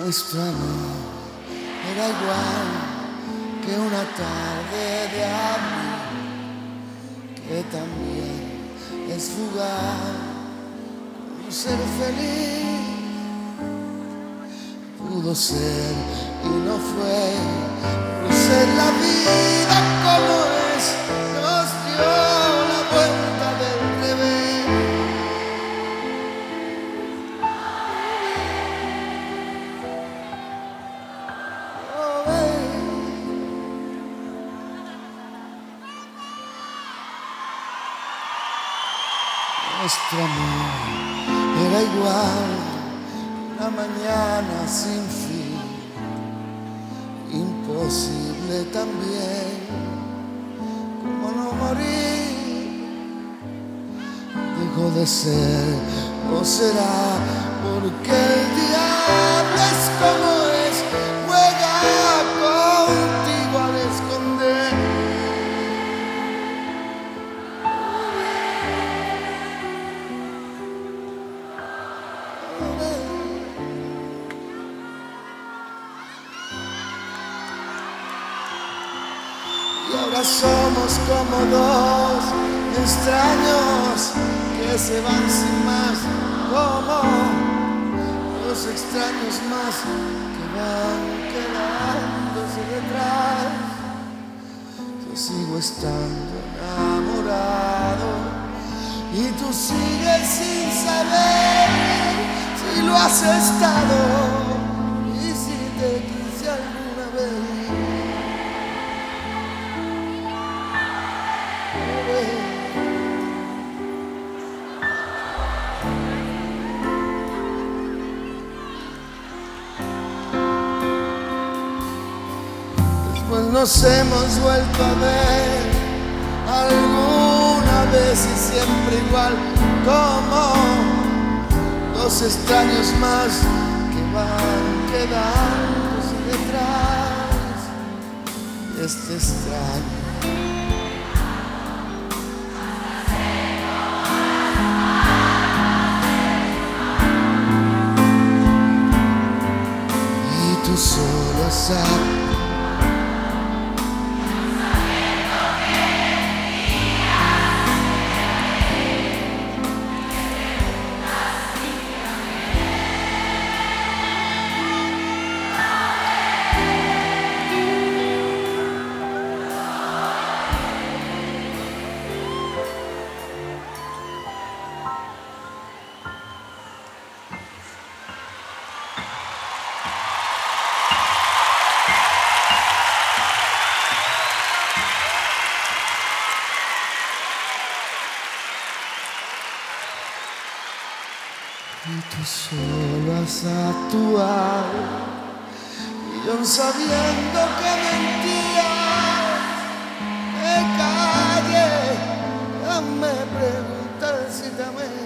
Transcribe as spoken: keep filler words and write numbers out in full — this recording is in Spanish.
Nuestro amor era igual que una tarde de abril, que también es fugaz, como ser feliz. Pudo ser y no fue, por ser la vida como es, nos dio la vuelta del revés. Nuestro amor era igual, una mañana sin fin, imposible también, como no morir. Dejó de ser, o será porque el diablo es como es, juega contigo al esconder. Y ahora somos como dos extraños que se van sin más, como dos extraños más que van quedándose detrás. Yo sigo estando enamorado y tú sigues sin saber si lo has estado y si te quise alguna vez. Pues nos hemos vuelto a ver alguna vez y siempre igual, como dos extraños más que van quedándose detrás. Y este extraño y tú solo sabes. Y tú solo has actuado, y yo sabiendo que mentías, me callé, no me preguntas si te amé.